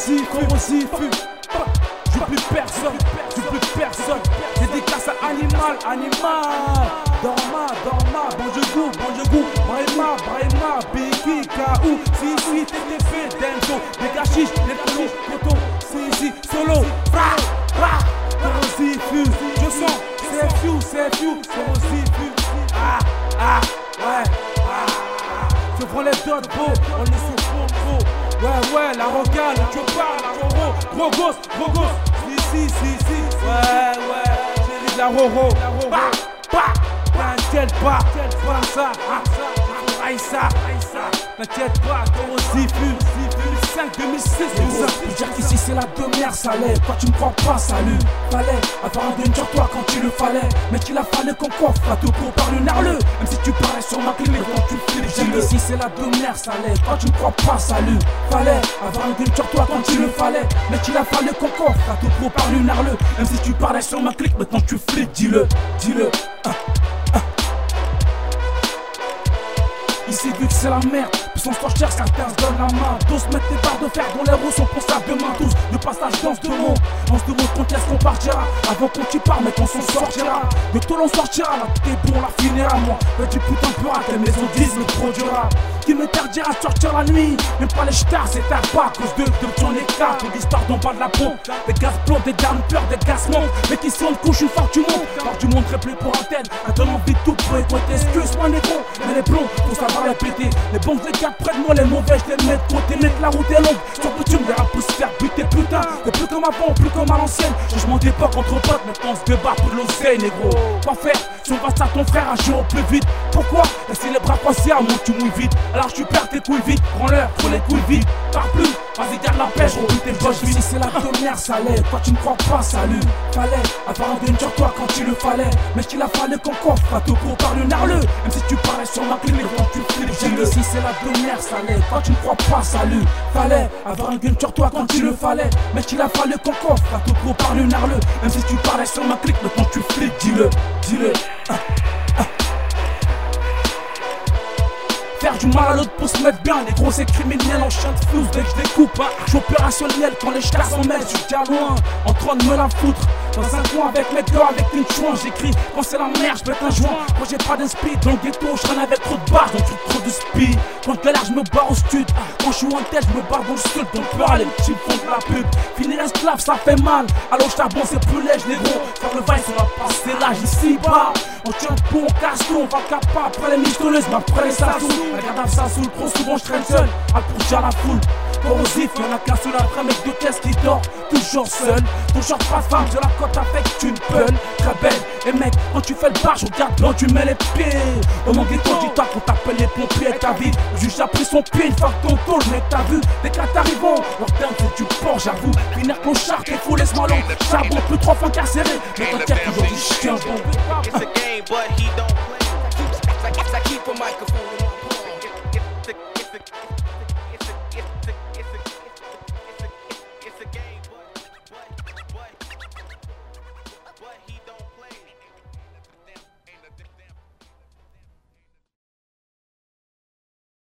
corrosif. J'oublie personne. Dédicace à animal. Dorma, bonjour, Brahima, Biki, Kaou, si, TTP, Denzo, les gachiches, les colons, coton, si, solo, corrosif, je sens, c'est few, corrosif, ouais, je prends les dots, bro, on est sur fond, ouais, la rocale, tu parles, gros gosse, si, ouais, chérie de la Roro, t'inquiète pas, ça, Aïssa, t'inquiète pas, corrosif, 2005-2006, Pour dire qu'ici c'est la demeure, ça l'est. Toi tu me crois pas, salut. Fallait avoir un gun sur toi quand tu le fallait. Mais qu'il a fallu qu'on coffre à tout pour parler narleux. Même si tu parlais sur ma clé, quand tu flippes, dis-le. Ici c'est la demeure, ça l'est. Toi tu me crois pas, salut. Fallait avoir un gun sur toi quand tu le fallait. Mais qu'il a fallu qu'on coffre à tout pour parler narleux. Même si tu parlais sur ma clique, maintenant tu flippes, dis-le. Ici vu que c'est la merde, puis on se cherche, certains se donnent la main. Tous mettent des barres de fer dont les roues sont pensables demain. Tous de passage danse de mots, quand est-ce qu'on partira. Avant qu'on t'y parle, mais qu'on s'en sortira. De tout l'on sortira, là tout est bon, on la finira moi. Mais du putain de peur à quelle maison disent le produira. Qui m'interdira de sortir la nuit, même pas les stars, c'est à pas à cause de ton écart. Pour l'histoire d'en bas de la pompe, des gaz plombs, des dames peur, des gaz montent. Mais qui sont de couche une fois que tu montes. Alors tu montres plus pour antenne, elle donne envie de tout pour écouter. Excuse-moi négro, mais les plombs, faut savoir répéter. Les bons je les garde près de moi, les mauvais je les mets de côté. Mec la route est longue, sur que tu me verras pour se faire buter putain. Et plus comme avant, plus comme à l'ancienne. Changement d'époque entre potes, maintenant on se débat pour l'oseille négro. Quoi faire si on va à ton frère, agir au plus vite. Pourquoi laisser les bras croisés à moi tu mouilles vite. Alors tu perds tes couilles vite, prends-leur, faut les couilles vite. Par plus, vas-y garde la pêche, roule tes poches vite. Ici c'est la première, ça l'est. Toi tu me crois pas, salut. Fallait avoir un gun sur toi quand tu le fallait. Mais qu'il a fallu qu'on coffre à tout pour parler narleux. Même si tu parlais sur ma clé, mais quand tu flippes, dis-le. Ici c'est la première, ça l'est. Toi tu me crois pas, salut. Fallait avoir un gun sur toi quand tu le fallait. Mais qu'il a fallu qu'on coffre à tout pour parler narleux. Même si tu parlais sur ma clique, mais quand tu flippes, dis-le. Faire du mal à l'autre pour se mettre bien. Les gros c'est criminels en chien de fuse dès que je découpe. J'suis opérationnel quand les stars s'en mêlent. J'suis déjà loin, en train de me la foutre. Dans un coin avec mes gars, avec une chouin. J'écris quand c'est la merde, j'pète un joint. Quand j'ai pas d'esprit dans le ghetto, j'traîne avec trop de barres, donc trop de speed. Quand je galère, j'me barre au stud. Quand j'suis en tête, j'me barre dans le sud. Donc peur, les petits font de la pub. Finir esclave, ça fait mal. Alors charbon, c'est plus léger, négro. Faire le vice, on va passer l'âge ici bas. On tient le pont, on casse tout, on va capable. Après les michetonneuses, mais après les sassous. La garde ça saoule, trop souvent je traîne seul. À pour dire la foule. Corrosif, y'en a qu'un seul après, mec de caisse qui dort. Toujours seul, toujours pas femme, de la côte avec une peule. Très belle, et mec, quand tu fais le bar, je regarde quand tu mets les pieds. Au mon ghetto, dis-toi qu'on t'appelle les pompiers, ta vie. Le juge a pris son pied, il fait ton tour, mec, t'as vu. Dès qu'à t'arrivant, leur terme c'est du port, j'avoue. Finir clochard, qu'il faut laisse-moi long. Charbon, plus 3 fois incarcéré. Mais t'inquiète, toujours du chien, bon.